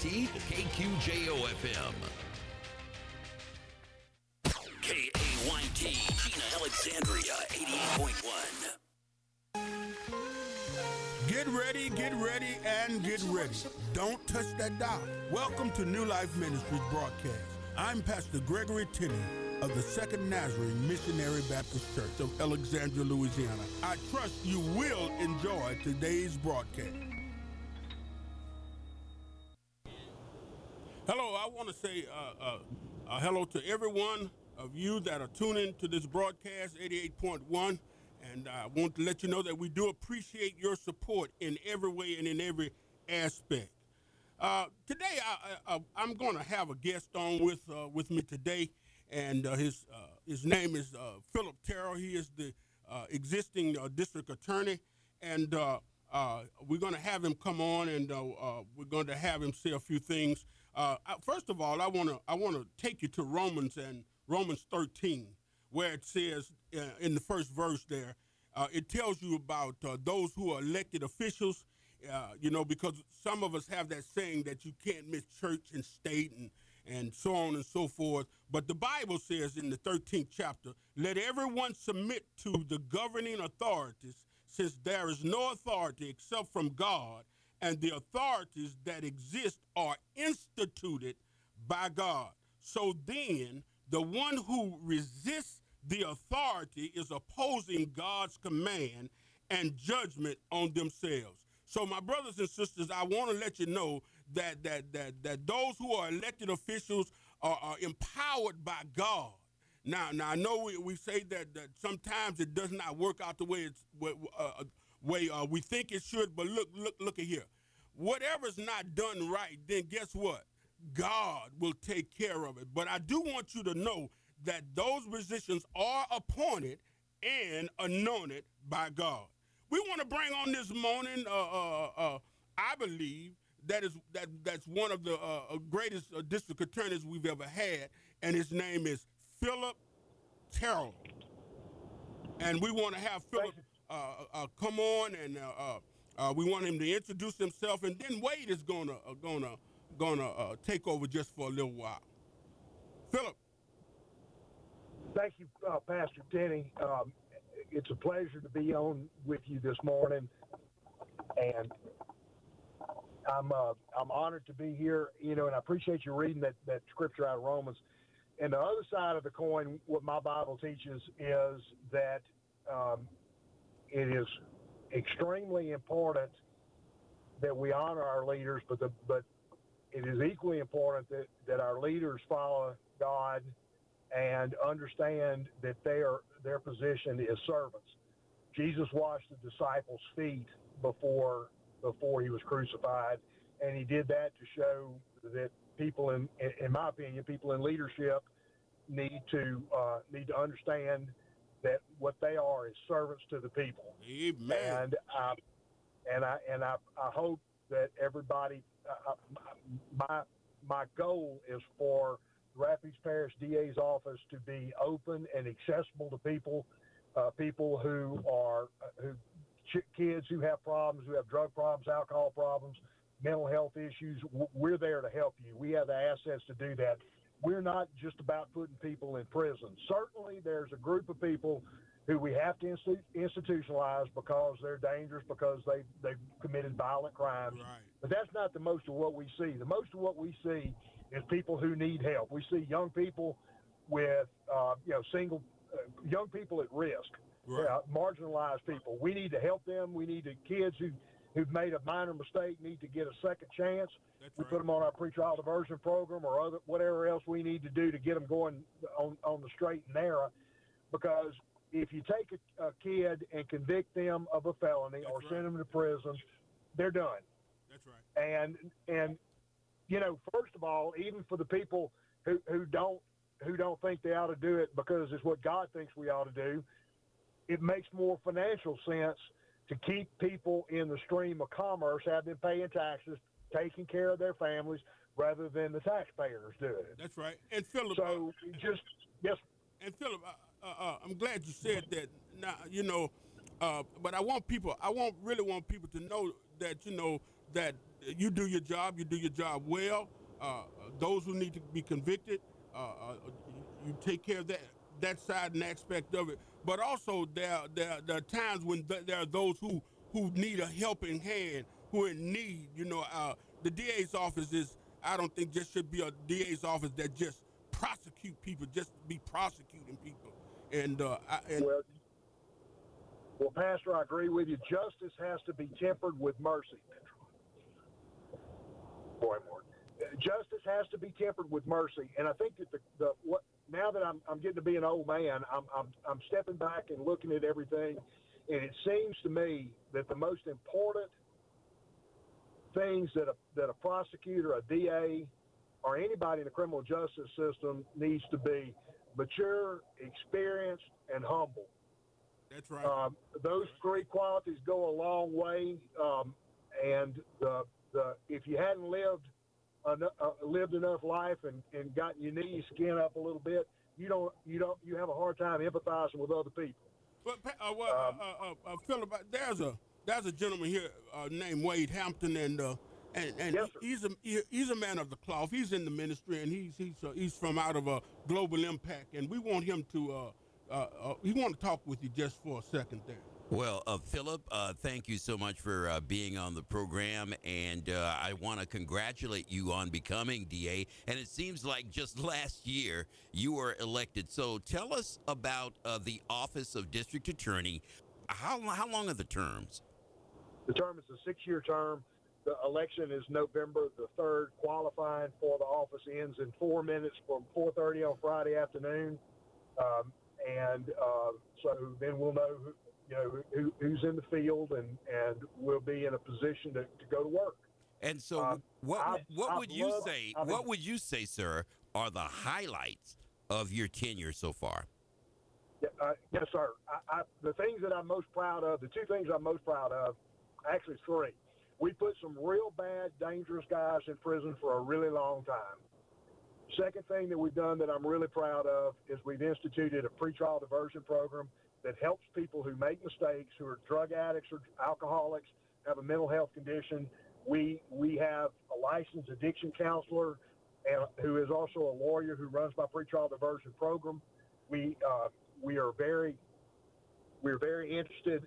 KYT, KQJO-FM. KAYT, Gina Alexandria, 88.1. Get ready, and get ready. Don't touch that dial. Welcome to New Life Ministries broadcast. I'm Pastor Gregory Tenney of the Second Nazarene Missionary Baptist Church of Alexandria, Louisiana. I trust you will enjoy today's broadcast. Hello, I want to say hello to everyone of you that are tuning to this broadcast, 88.1. And I want to let you know that we do appreciate your support in every way and in every aspect. Today, I'm going to have a guest on with me today, and his name is Philip Terrell. He is the existing district attorney, and we're going to have him come on, and we're going to have him say a few things. First of all, I want to take you to Romans 13. Where it says in the first verse there, it tells you about those who are elected officials, because some of us have that saying that you can't miss church and state and so on and so forth. But the Bible says in the 13th chapter, let everyone submit to the governing authorities, since there is no authority except from God, and the authorities that exist are instituted by God. So then, the one who resists the authority is opposing God's command and judgment on themselves. So, my brothers and sisters, I want to let you know that those who are elected officials are empowered by God. Now I know we say that sometimes it does not work out the way we think it should. But look at here. Whatever's not done right, then guess what? God will take care of it. But I do want you to know that those positions are appointed and anointed by God. We want to bring on this morning, I believe, that's one of the greatest district attorneys we've ever had, and his name is Philip Terrell. And we want to have Philip come on, and we want him to introduce himself, and then Wade is gonna take over just for a little while. Philip. Thank you, Pastor Tenney. It's a pleasure to be on with you this morning, and I'm honored to be here. And I appreciate you reading that scripture out of Romans. And the other side of the coin, what my Bible teaches is that it is extremely important that we honor our leaders, but it is equally important that our leaders follow God and understand that their position is servants. Jesus washed the disciples' feet before he was crucified, and he did that to show that people in my opinion, people in leadership need to understand that what they are is servants to the people. Amen. And I hope that everybody. My goal is for Rapides Parish DA's office to be open and accessible to people kids who have problems, who have drug problems, alcohol problems, mental health issues. We're there to help you. We have the assets to do that. We're not just about putting people in prison. Certainly there's a group of people who we have to institutionalize because they're dangerous, because they've committed violent crimes. Right. But that's not the most of what we see. The most of what we see is people who need help. We see young people with, young people at risk, right. Marginalized people. We need to help them. We need kids who've made a minor mistake need to get a second chance. That's we right. Put them on our pretrial diversion program or whatever else we need to do to get them going on the straight and narrow, because if you take a kid and convict them of a felony or send them to prison, they're done. That's right. And first of all, even for the people who don't think they ought to do it because it's what God thinks we ought to do, it makes more financial sense to keep people in the stream of commerce, have them paying taxes, taking care of their families, rather than the taxpayers doing it. That's right. And Philip. So yes. And Philip, I'm glad you said that. Now, but I really want people to know that, that you do your job. You do your job well. Those who need to be convicted, you take care of that side and aspect of it. But also there are times when there are those who need a helping hand, who are in need. The DA's office I don't think just should be a DA's office that just prosecute people, just be prosecuting people. Well, Pastor, I agree with you. Justice has to be tempered with mercy. Boy, more. Justice has to be tempered with mercy, and I think that now that I'm getting to be an old man, I'm stepping back and looking at everything, and it seems to me that the most important things that a prosecutor, a DA, or anybody in the criminal justice system needs to be mature, experienced, and humble. That's right. Those three qualities go a long way, and if you hadn't lived enough life and gotten your knees skinned up a little bit, you have a hard time empathizing with other people. But Philip, there's a gentleman here named Wade Hampton, and yes, he's a man of the cloth. He's in the ministry, and he's from out of a Global Impact, and we want him to he want to talk with you just for a second there. Well, Philip, thank you so much for being on the program, and I want to congratulate you on becoming DA. And it seems like just last year you were elected. So tell us about the Office of District Attorney. How long are the terms? The term is a 6-year term. The election is November the 3rd. Qualifying for the office ends in 4 minutes from 4:30 on Friday afternoon, so then we'll know who's in the field, and we'll be in a position to go to work. And so, what would you say, sir, are the highlights of your tenure so far? Yes, sir. The things that I'm most proud of, the two things I'm most proud of, actually three. We put some real bad, dangerous guys in prison for a really long time. Second thing that we've done that I'm really proud of is we've instituted a pretrial diversion program that helps people who make mistakes, who are drug addicts or alcoholics, have a mental health condition. We have a licensed addiction counselor who is also a lawyer who runs my pretrial diversion program. We're very interested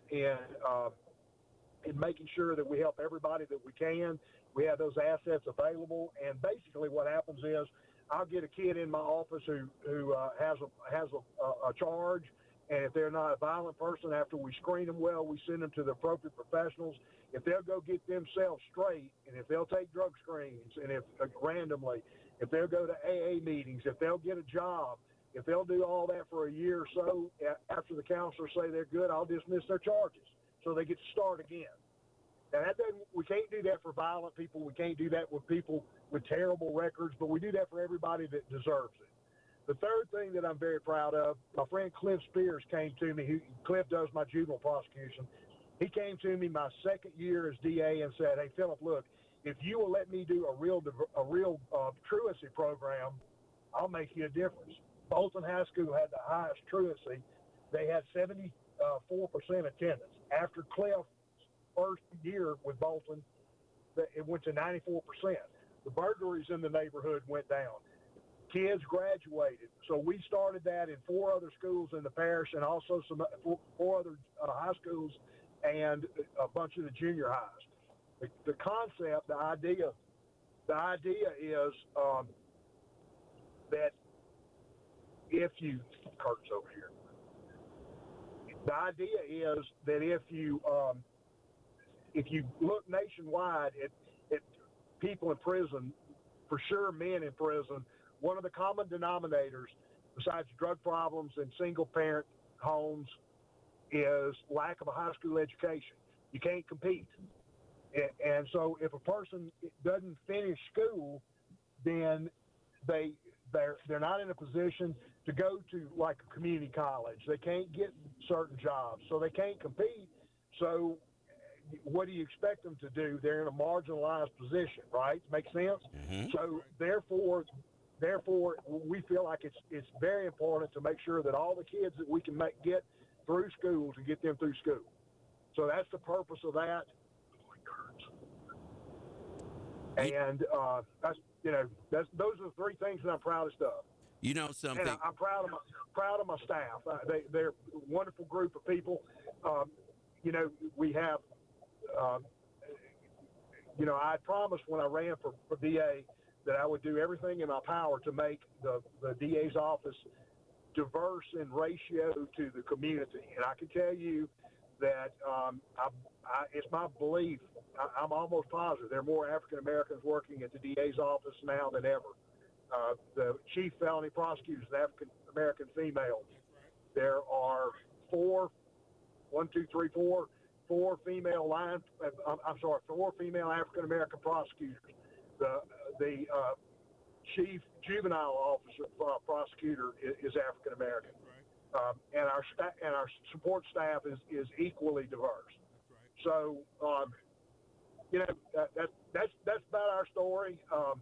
in making sure that we help everybody that we can. We have those assets available, and basically what happens is I'll get a kid in my office who has a charge, and if they're not a violent person, after we screen them well, we send them to the appropriate professionals. If they'll go get themselves straight, and if they'll take drug screens, and if randomly, if they'll go to AA meetings, if they'll get a job, if they'll do all that for a year or so, after the counselors say they're good, I'll dismiss their charges so they get to start again. Now, we can't do that for violent people. We can't do that with people with terrible records, but we do that for everybody that deserves it. The third thing that I'm very proud of, my friend Cliff Spears came to me. Cliff does my juvenile prosecution. He came to me my second year as DA and said, "Hey, Philip, look, if you will let me do a real truancy program, I'll make you a difference." Bolton High School had the highest truancy. They had 74% attendance. After Cliff's first year with Bolton, it went to 94%. The burglaries in the neighborhood went down. Kids graduated. So we started that in 4 other schools in the parish, and also 4 other high schools and a bunch of the junior highs. The concept, the idea is that if you, Kurt's over here. The idea is that if you look nationwide at people in prison, for sure men in prison, one of the common denominators, besides drug problems and single-parent homes, is lack of a high school education. You can't compete. And so if a person doesn't finish school, then they're not in a position to go to like a community college. They can't get certain jobs, so they can't compete. So what do you expect them to do? They're in a marginalized position, right? Makes sense? Mm-hmm. So therefore, we feel like it's very important to make sure that all the kids that we can get through school to get them through school. So that's the purpose of that. And that's those are the three things that I'm proudest of. You know something? And I'm proud of my staff. They're a wonderful group of people. We have. I promised when I ran for DA that I would do everything in my power to make the DA's office diverse in ratio to the community. And I can tell you that it's my belief, I'm almost positive, there are more African Americans working at the DA's office now than ever. The chief felony prosecutor is an African American female. There are four female four female African American prosecutors. The chief juvenile officer prosecutor is African American, and our support staff is equally diverse. So that's about our story.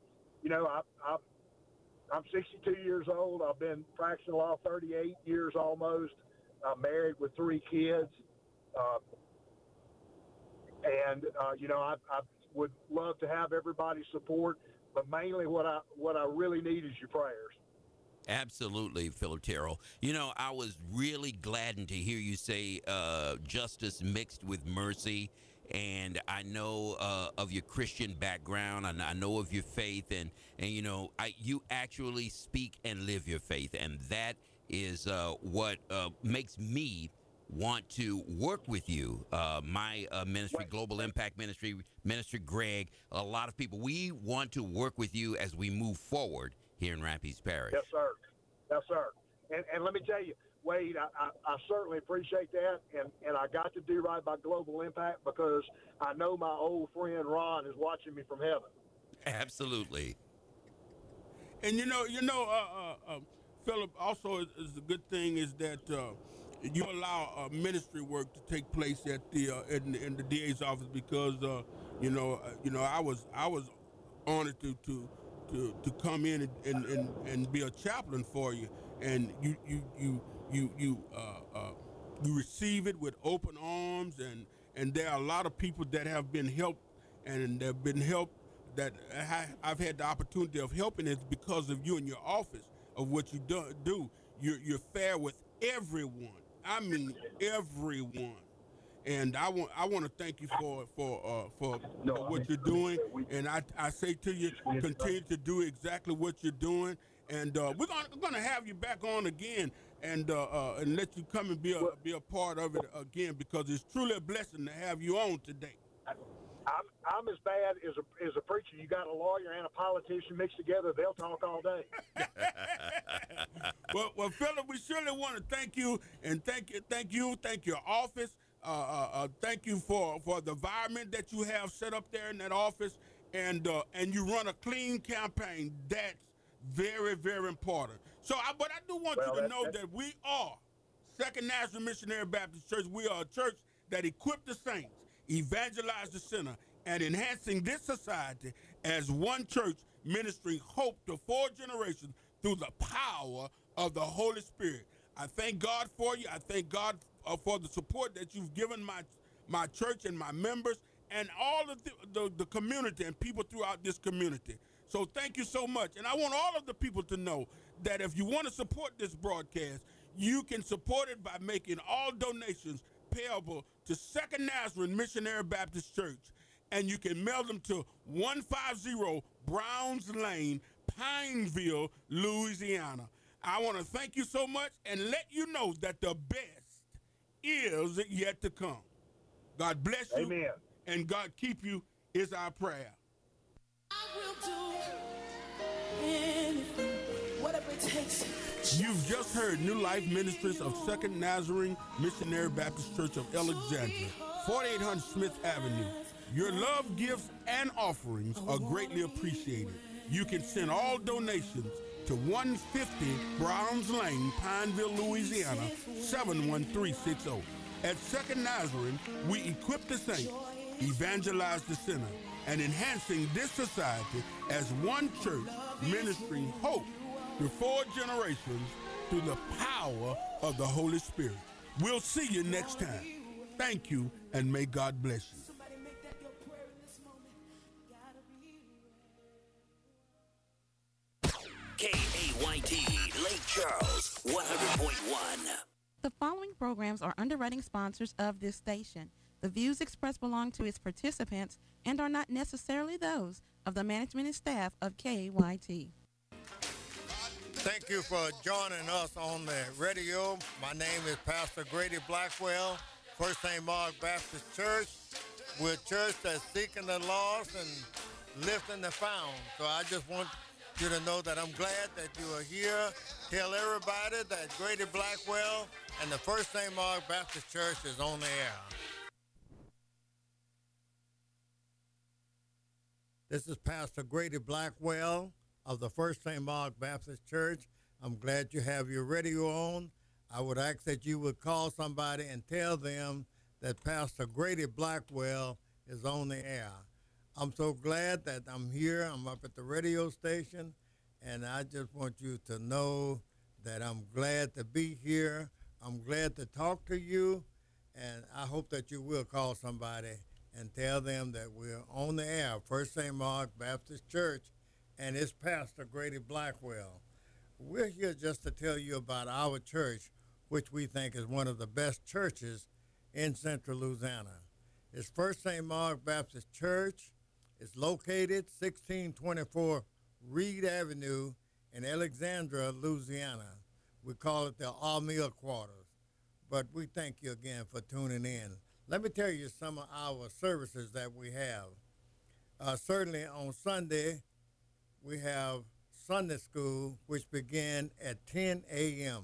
I'm 62 years old. I've been practicing law 38 years almost. I'm married with 3 kids. I would love to have everybody's support, but mainly what I really need is your prayers. Absolutely, Philip Terrell. I was really gladdened to hear you say justice mixed with mercy. And I know of your Christian background, and I know of your faith, and you actually speak and live your faith, and that is what makes me want to work with you. My ministry, Global Impact Ministry, Minister Greg, a lot of people, we want to work with you as we move forward here in Rapides Parish. Yes, sir. Yes, sir. And let me tell you, Wade, I certainly appreciate that, and I got to do right by Global Impact because I know my old friend Ron is watching me from heaven. Absolutely. And Philip, also is the good thing is that you allow ministry work to take place at the in the DA's office because I was honored to come in and be a chaplain for you, and you receive it with open arms, and there are a lot of people that have been helped, and there have been help that I've had the opportunity of helping. It's because of you and your office of what you do. You're fair with everyone. I mean everyone. And I want to thank you for what you're doing, and I say to you, continue to do exactly what you're doing, and we're gonna have you back on again, and let you come and be a part of it again, because it's truly a blessing to have you on today. I'm as bad as a preacher. You got a lawyer and a politician mixed together, they'll talk all day. Well, Philip, we surely want to thank you, and thank your office. Thank you for the environment that you have set up there in that office, and you run a clean campaign. That's very, very important. But I do want you to know that we are Second Nazarene Missionary Baptist Church. We are a church that equips the saints, evangelize the sinner, and enhancing this society as one church ministering hope to 4 generations through the power of the Holy Spirit. I thank God for you. I thank God for the support that you've given my church and my members and all of the community and people throughout this community. So thank you so much. And I want all of the people to know that if you want to support this broadcast, you can support it by making all donations payable to Second Nazarene Missionary Baptist Church. And you can mail them to 150 Browns Lane, Pineville, Louisiana. I want to thank you so much and let you know that the best is yet to come. God bless you. Amen. And God keep you is our prayer. I will do anything, whatever it takes. You've just heard New Life Ministries of Second Nazarene Missionary Baptist Church of Alexandria, 4800 Smith Avenue. Your love, gifts, and offerings are greatly appreciated. You can send all donations to 150 Browns Lane, Pineville, Louisiana, 71360. At Second Nazarene, we equip the saints, evangelize the sinner, and enhancing this society as one church ministering hope to 4 generations through the power of the Holy Spirit. We'll see you next time. Thank you, and may God bless you. Somebody make that your prayer in this moment. Gotta be right. Charles, 100.1. The following programs are underwriting sponsors of this station. The views expressed belong to its participants and are not necessarily those of the management and staff of KYT. Thank you for joining us on the radio. My name is Pastor Grady Blackwell, First St. Mark Baptist Church. We're a church that's seeking the lost and lifting the found. So I just want you to know that I'm glad that you are here. Tell everybody that Grady Blackwell and the First St. Mark Baptist Church is on the air. This is Pastor Grady Blackwell of the First St. Mark Baptist Church. I'm glad you have your radio on. I would ask that you would call somebody and tell them that Pastor Grady Blackwell is on the air. I'm so glad that I'm here. I'm up at the radio station, and I just want you to know that I'm glad to be here. I'm glad to talk to you, and I hope that you will call somebody and tell them that we're on the air, First St. Mark Baptist Church, and it's Pastor Grady Blackwell. We're here just to tell you about our church, which we think is one of the best churches in central Louisiana. It's First St. Mark Baptist Church. It's located 1624 Reed Avenue in Alexandria, Louisiana. We call it the Armill Quarters. But we thank you again for tuning in. Let me tell you some of our services that we have. Certainly on Sunday, we have Sunday school, which began at 10 a.m.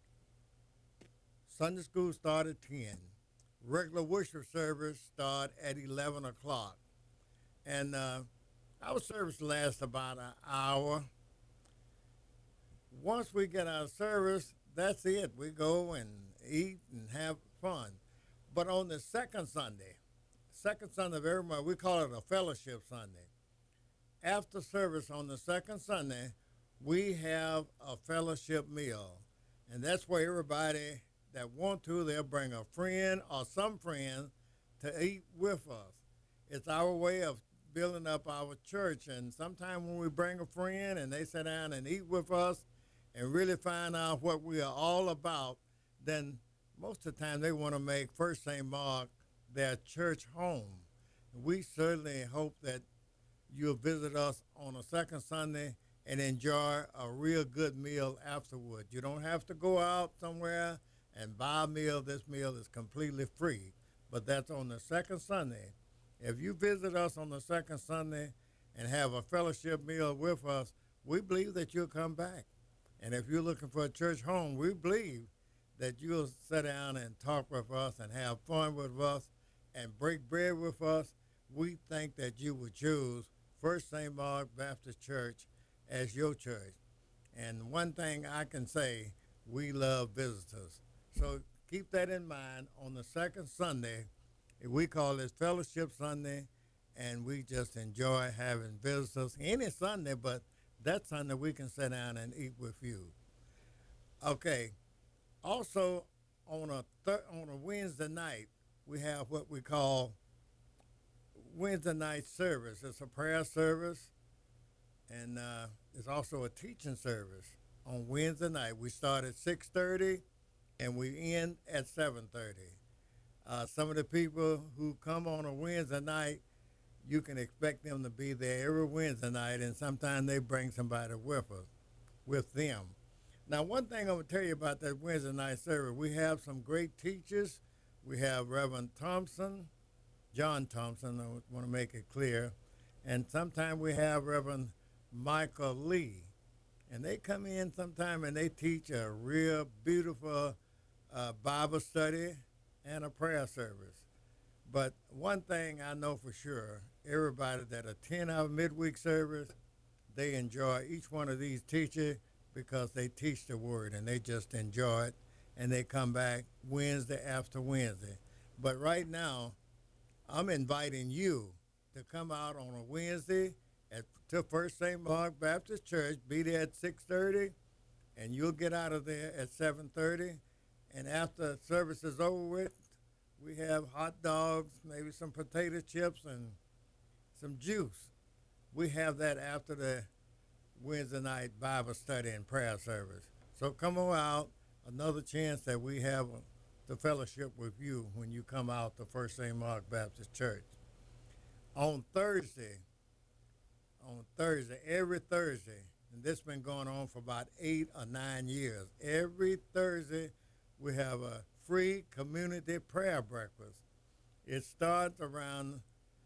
Sunday school started at 10. Regular worship service start at 11 o'clock. And our service lasts about an hour. Once we get our service, that's it. We go and eat and have fun. But on the second Sunday of every month, we call it a fellowship Sunday. After service on the second Sunday, we have a fellowship meal. And that's where everybody that want to, they'll bring a friend or some friends to eat with us. It's our way of building up our church. And sometimes when we bring a friend and they sit down and eat with us and really find out what we are all about, then most of the time they want to make First St. Mark their church home. We certainly hope that you'll visit us on a second Sunday and enjoy a real good meal afterward. You don't have to go out somewhere and buy a meal. This meal is completely free, but that's on the second Sunday. If you visit us on the second Sunday and have a fellowship meal with us, we believe that you'll come back. And if you're looking for a church home, we believe that you'll sit down and talk with us and have fun with us and break bread with us. We think that you would choose First St. Mark Baptist Church as your church. And one thing I can say, we love visitors. So keep that in mind. On the second Sunday, we call this Fellowship Sunday, and we just enjoy having visitors any Sunday, but that Sunday we can sit down and eat with you. Okay. Also, on a Wednesday night, we have what we call Wednesday night service. It's a prayer service, and it's also a teaching service on Wednesday night. We start at 6:30, and we end at 7:30. Some of the people who come on a Wednesday night, you can expect them to be there every Wednesday night, and sometimes they bring somebody with them. Now, one thing I'm going to tell you about that Wednesday night service, we have some great teachers. We have Reverend Thompson, John Thompson, I want to make it clear, and sometimes we have Reverend Michael Lee. And they come in sometime and they teach a real beautiful Bible study and a prayer service. But one thing I know for sure, everybody that attend our midweek service, they enjoy each one of these teachers because they teach the word and they just enjoy it, and they come back Wednesday after Wednesday. But right now, I'm inviting you to come out on a Wednesday to First St. Mark Baptist Church. Be there at 6:30, and you'll get out of there at 7:30. And after service is over with, we have hot dogs, maybe some potato chips, and some juice. We have that after the Wednesday night Bible study and prayer service. So come on out. Another chance that we have to fellowship with you when you come out to First St. Mark Baptist Church. On Thursday, every Thursday, and this has been going on for about 8 or 9 years. Every Thursday, we have a free community prayer breakfast. It starts around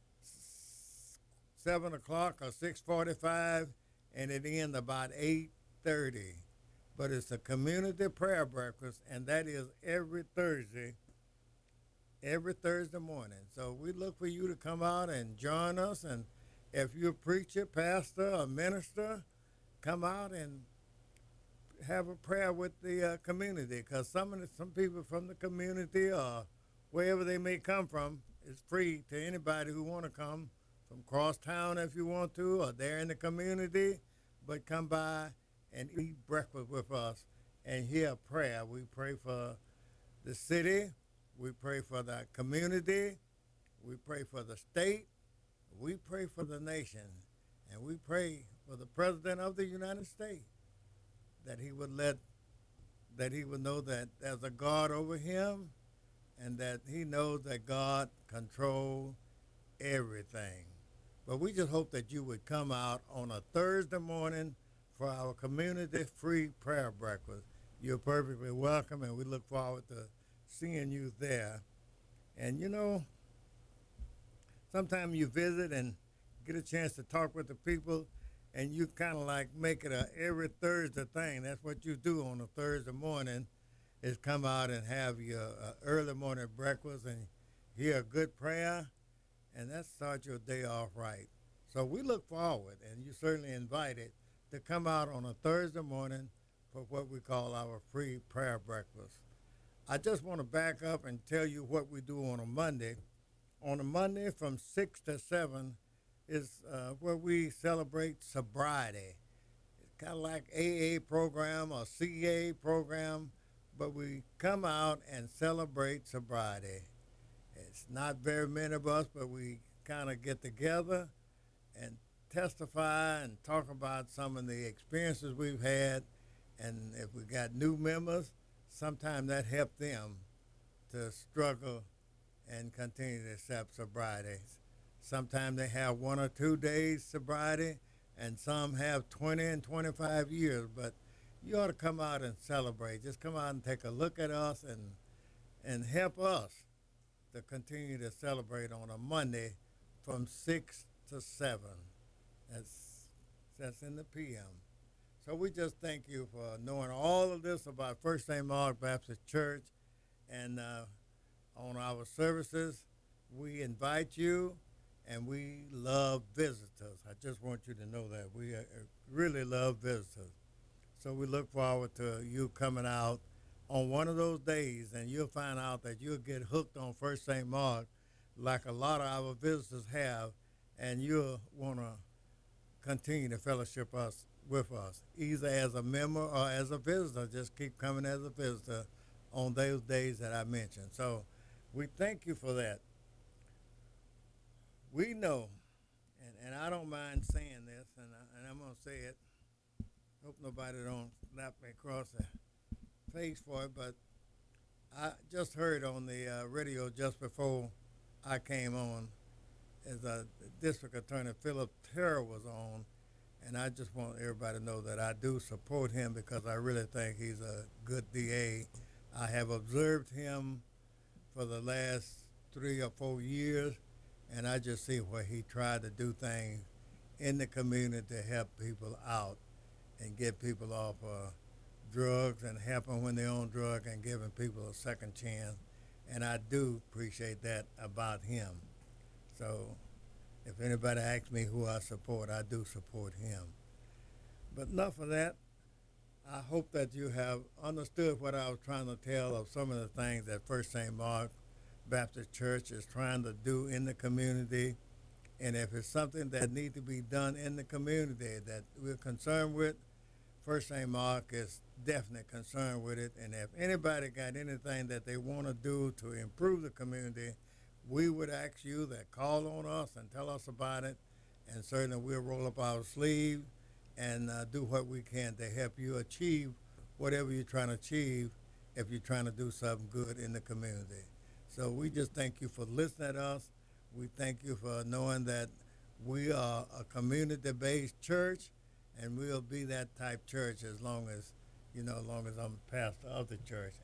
7 o'clock or 6:45, and it ends about 8:30. But it's a community prayer breakfast, and that is every Thursday morning. So we look for you to come out and join us. And if you're a preacher, pastor, or minister, come out and have a prayer with the community, because some people from the community or wherever they may come from, it's free to anybody who want to come from cross town if you want to, or there in the community, but come by and eat breakfast with us and hear prayer. We pray for the city, we pray for the community, we pray for the state, we pray for the nation, and we pray for the President of the United States, that he would know that there's a God over him, and that he knows that God controls everything. But we just hope that you would come out on a Thursday morning for our community free prayer breakfast. You're perfectly welcome, and we look forward to seeing you there. And sometimes you visit and get a chance to talk with the people, and you kind of like make it a every Thursday thing. That's what you do on a Thursday morning, is come out and have your early morning breakfast and hear a good prayer, and that starts your day off right. So we look forward, and you're certainly invited to come out on a Thursday morning for what we call our free prayer breakfast. I just want to back up and tell you what we do on a Monday. On a Monday from 6 to 7 is where we celebrate sobriety. It's kind of like AA program or CA program, but we come out and celebrate sobriety. It's not very many of us, but we kind of get together and testify and talk about some of the experiences we've had. And if we got new members, sometimes that helps them to struggle and continue to accept sobriety. Sometimes they have 1 or 2 days sobriety, and some have 20 and 25 years. But you ought to come out and celebrate. Just come out and take a look at us and help us to continue to celebrate on a Monday from 6 to 7. That's in the p.m. So we just thank you for knowing all of this about First St. Mark Baptist Church. And on our services, we invite you, and we love visitors. I just want you to know that. We really love visitors. So we look forward to you coming out on one of those days, and you'll find out that you'll get hooked on First St. Mark like a lot of our visitors have, and you'll want to continue to fellowship with us, either as a member or as a visitor. Just keep coming as a visitor on those days that I mentioned. So we thank you for that. We know, and I don't mind saying this, and I'm going to say it. Hope nobody don't slap me across the face for it, but I just heard on the radio just before I came on, as District Attorney Philip Terrell was on, and I just want everybody to know that I do support him because I really think he's a good DA. I have observed him for the last 3 or 4 years, and I just see where he tried to do things in the community to help people out and get people off drugs and help them when they're on drugs and giving people a second chance. And I do appreciate that about him. So if anybody asks me who I support, I do support him. But enough of that. I hope that you have understood what I was trying to tell of some of the things that First St. Mark Baptist Church is trying to do in the community. And if it's something that needs to be done in the community that we're concerned with, First St. Mark is definitely concerned with it. And if anybody got anything that they want to do to improve the community, we would ask you that call on us and tell us about it. And certainly we'll roll up our sleeve and do what we can to help you achieve whatever you're trying to achieve if you're trying to do something good in the community. So we just thank you for listening to us. We thank you for knowing that we are a community-based church, and we'll be that type church as long as I'm pastor of the church.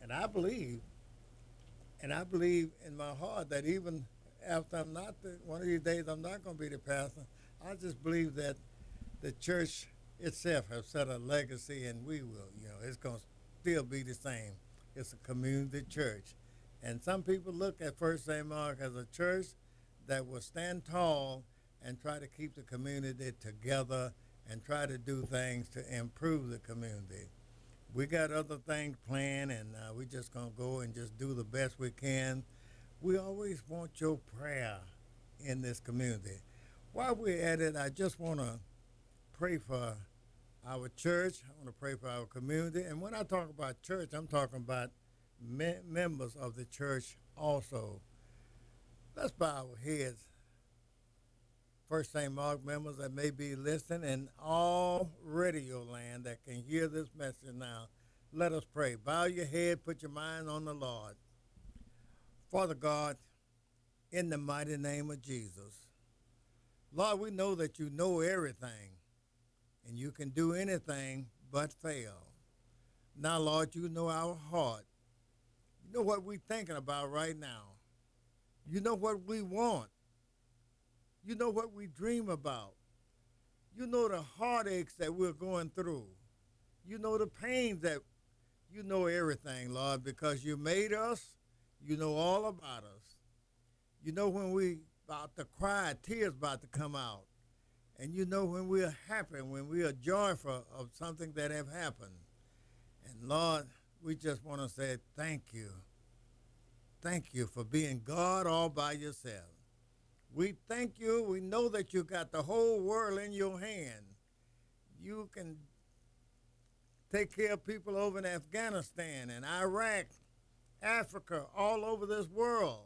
And I believe in my heart that even after one of these days I'm not going to be the pastor. I just believe that the church itself has set a legacy, and we will. It's going to still be the same. It's a community church. And some people look at First St. Mark as a church that will stand tall and try to keep the community together and try to do things to improve the community. We got other things planned, and we just going to go and just do the best we can. We always want your prayer in this community. While we're at it, I just want to pray for our church. I want to pray for our community. And when I talk about church, I'm talking about members of the church also. Let's bow our heads. First St. Mark members that may be listening and all radio land that can hear this message now, let us pray. Bow your head, put your mind on the Lord. Father God, in the mighty name of Jesus, Lord, we know that you know everything and you can do anything but fail. Now, Lord, you know our heart. You know what we're thinking about right now. You know what we want. You know what we dream about. You know the heartaches that we're going through. You know the pains that you know everything, Lord, because you made us. You know all about us. You know when we about to cry, tears about to come out. And you know when we are happy, when we are joyful of something that have happened. And Lord, we just want to say thank you. Thank you for being God all by yourself. We thank you. We know that you got the whole world in your hand. You can take care of people over in Afghanistan and Iraq, Africa, all over this world.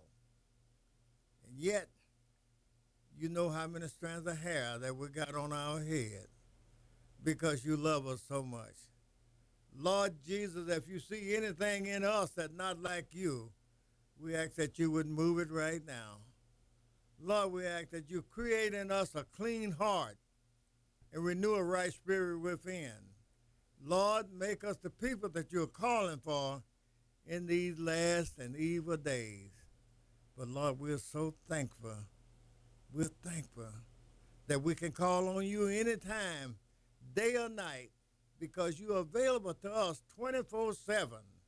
And yet, you know how many strands of hair that we got on our head because you love us so much. Lord Jesus, if you see anything in us that's not like you, we ask that you would move it right now. Lord, we ask that you create in us a clean heart and renew a right spirit within. Lord, make us the people that you're calling for in these last and evil days. But Lord, we're so thankful. We're thankful that we can call on you anytime, day or night, because you're available to us 24/7.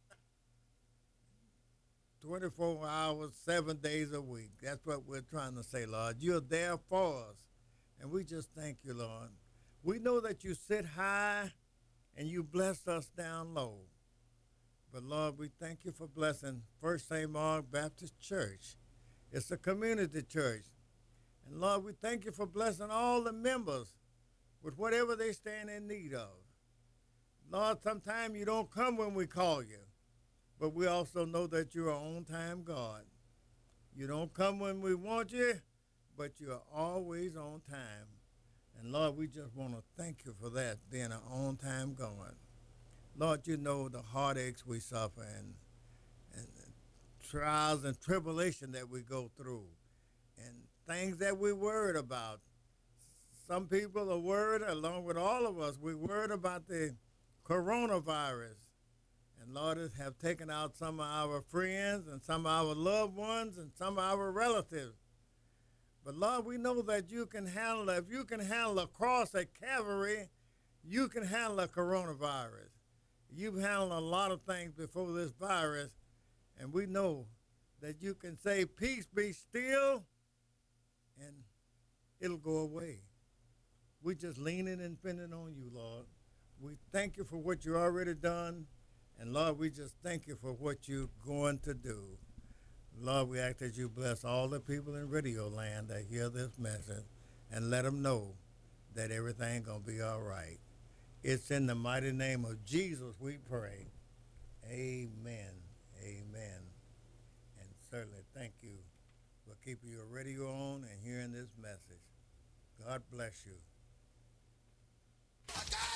24 hours, 7 days a week. That's what we're trying to say, Lord. You're there for us. And we just thank you, Lord. We know that you sit high and you bless us down low. But, Lord, we thank you for blessing First St. Mark Baptist Church. It's a community church. And, Lord, we thank you for blessing all the members with whatever they stand in need of. Lord, sometimes you don't come when we call you. But we also know that you're an on-time God. You don't come when we want you, but you're always on time. And Lord, we just want to thank you for that, being an on-time God. Lord, you know the heartaches we suffer and trials and tribulation that we go through and things that we're worried about. Some people are worried, along with all of us, we're worried about the coronavirus. And Lord, it have taken out some of our friends and some of our loved ones and some of our relatives. But Lord, we know that you can handle it. If you can handle a cross at Calvary, you can handle a coronavirus. You've handled a lot of things before this virus, and we know that you can say, peace be still, and it'll go away. We're just leaning and depending on you, Lord. We thank you for what you already done. And Lord, we just thank you for what you're going to do. Lord, we ask that you bless all the people in Radio Land that hear this message and let them know that everything going to be all right. It's in the mighty name of Jesus we pray. Amen. Amen. And certainly thank you for keeping your radio on and hearing this message. God bless you.